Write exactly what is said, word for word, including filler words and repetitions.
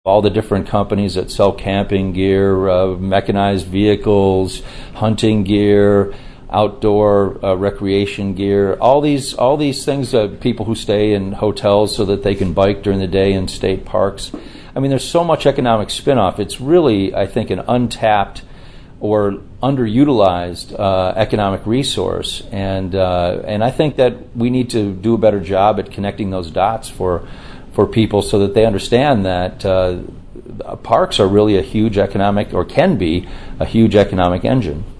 All the different companies that sell camping gear, uh, mechanized vehicles, hunting gear, outdoor uh, recreation gear, all these all these things that people who stay in hotels so that they can bike during the day in state parks. I mean, there's so much economic spin-off. It's really, I think, an untapped or underutilized uh, economic resource, and uh, and I think that we need to do a better job at connecting those dots for for people so that they understand that uh, parks are really a huge economic, or can be a huge economic engine.